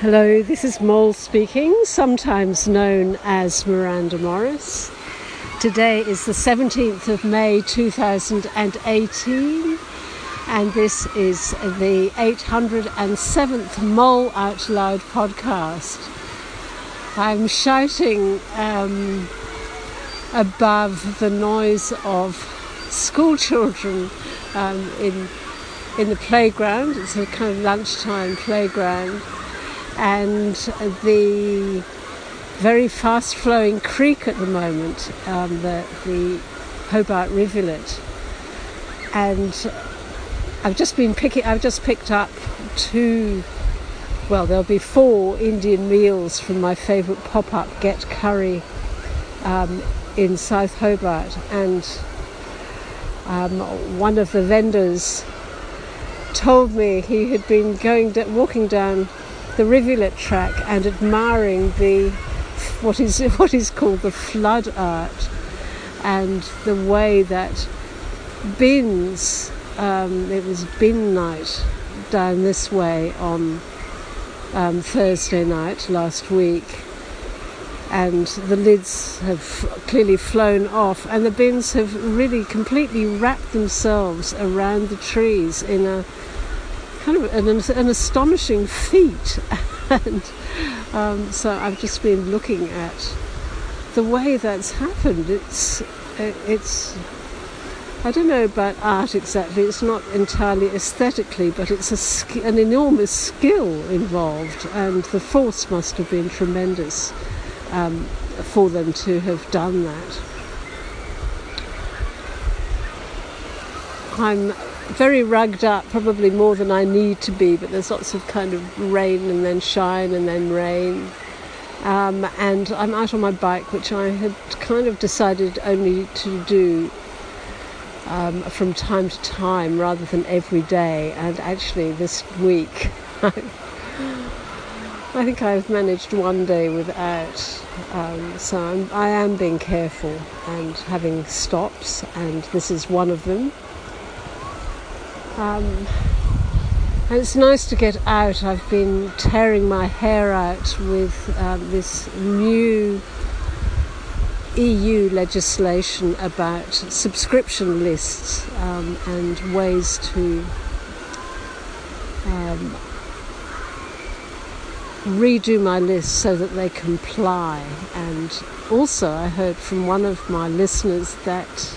Hello, this is Mole speaking, sometimes known as Miranda Morris. Today is the 17th of May 2018 and this is the 807th Mole Out Loud podcast. I'm shouting above the noise of school children in the playground. It's a kind of lunchtime playground. And the very fast-flowing creek at the moment, the Hobart Rivulet. And I've just picked up there'll be 4 Indian meals from my favourite pop-up Get Curry in South Hobart. And one of the vendors told me he had been walking down the rivulet track and admiring what is called the flood art, and the way that bins, it was bin night down this way on Thursday night last week, and the lids have clearly flown off and the bins have really completely wrapped themselves around the trees in a kind of an astonishing feat. And so I've just been looking at the way that's happened. It's I don't know about art exactly, it's not entirely aesthetically, but it's an enormous skill involved, and the force must have been tremendous for them to have done that. I'm very rugged up, probably more than I need to be, but there's lots of kind of rain and then shine and then rain. And I'm out on my bike, which I had kind of decided only to do from time to time rather than every day. And actually this week, I think I've managed one day without. So I am being careful and having stops, and this is one of them. And it's nice to get out. I've been tearing my hair out with this new EU legislation about subscription lists and ways to redo my list so that they comply. And also I heard from one of my listeners that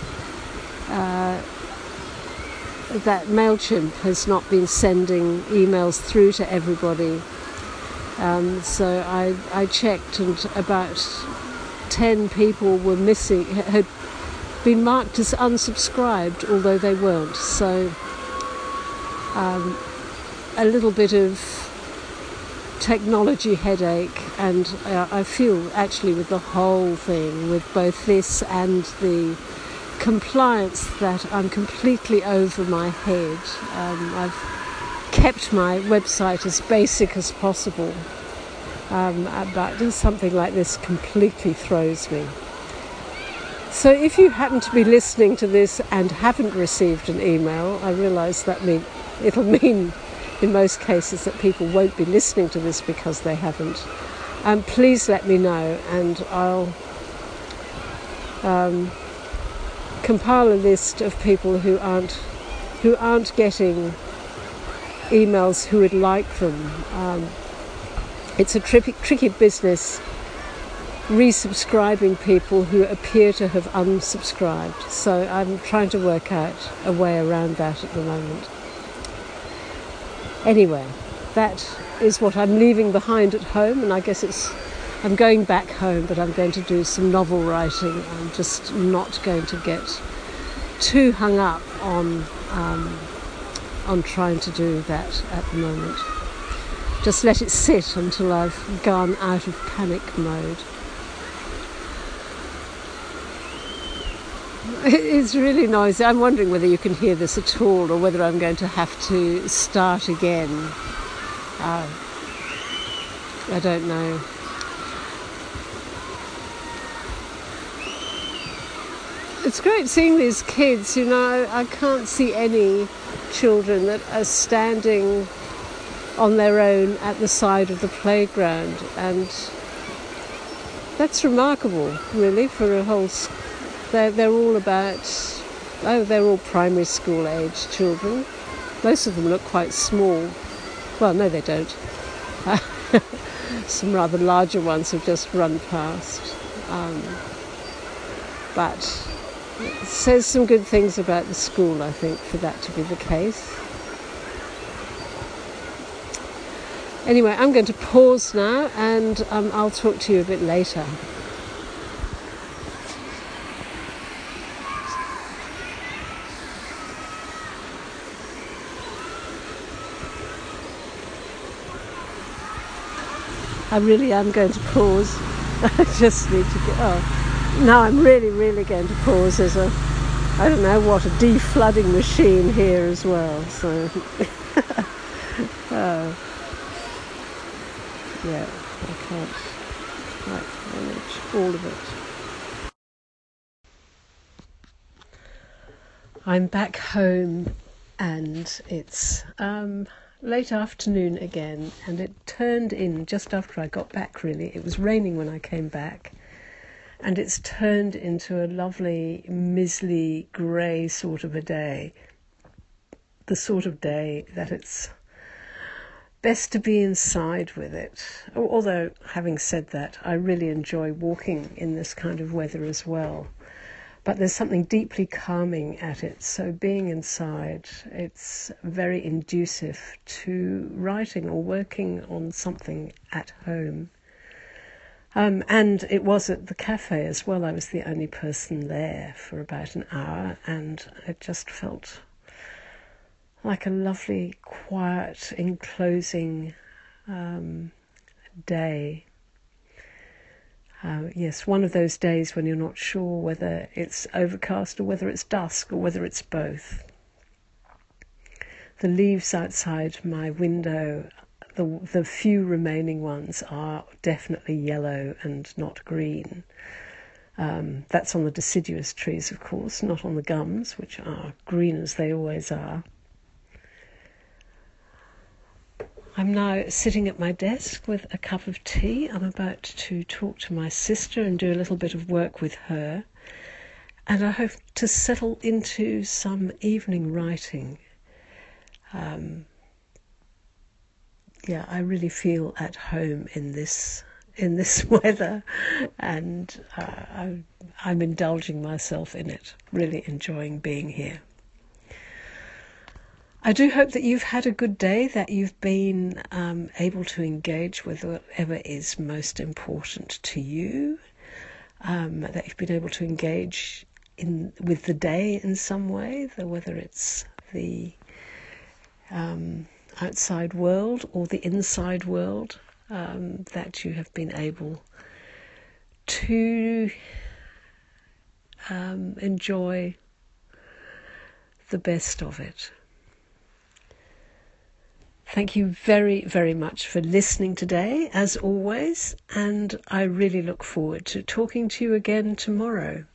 MailChimp has not been sending emails through to everybody. So I checked, and about 10 people were missing, had been marked as unsubscribed, although they weren't. So a little bit of technology headache, and I feel actually with the whole thing, with both this and the compliance, that I'm completely over my head. I've kept my website as basic as possible, but something like this completely throws me. So if you happen to be listening to this and haven't received an email, I realise it'll mean in most cases that people won't be listening to this because they haven't. Please let me know, and I'll compile a list of people who aren't getting emails who would like them. It's a tricky business resubscribing people who appear to have unsubscribed, so I'm trying to work out a way around that at the moment. Anyway, that is what I'm leaving behind at home, and I guess I'm going back home, but I'm going to do some novel writing. I'm just not going to get too hung up on trying to do that at the moment. Just let it sit until I've gone out of panic mode. It's really noisy. I'm wondering whether you can hear this at all, or whether I'm going to have to start again. I don't know. It's great seeing these kids. I can't see any children that are standing on their own at the side of the playground, and that's remarkable, really, for a whole. They're all they're all primary school age children. Most of them look quite small. Well, no, they don't. Some rather larger ones have just run past. But it says some good things about the school, I think, for that to be the case. Anyway, I'm going to pause now, and I'll talk to you a bit later. I really am going to pause. I just need to get... now I'm really going to pause. There's a deflooding machine here as well. So, yeah, I can't quite manage all of it. I'm back home, and it's late afternoon again, and it turned in just after I got back, really. It was raining when I came back, and it's turned into a lovely, mizzly, grey sort of a day. The sort of day that it's best to be inside with it. Although, having said that, I really enjoy walking in this kind of weather as well. But there's something deeply calming at it. So being inside, it's very inducive to writing or working on something at home. And it was at the cafe as well. I was the only person there for about an hour, and it just felt like a lovely, quiet, enclosing day. Yes, one of those days when you're not sure whether it's overcast or whether it's dusk or whether it's both. The leaves outside my window, the few remaining ones, are definitely yellow and not green. That's on the deciduous trees, of course, not on the gums, which are green as they always are. I'm now sitting at my desk with a cup of tea. I'm about to talk to my sister and do a little bit of work with her. And I hope to settle into some evening writing. I really feel at home in this weather, and I'm indulging myself in it, really enjoying being here. I do hope that you've had a good day, that you've been able to engage with whatever is most important to you, that you've been able to engage with the day in some way, whether it's the outside world or the inside world, that you have been able to enjoy the best of it. Thank you very, very much for listening today, as always, and I really look forward to talking to you again tomorrow.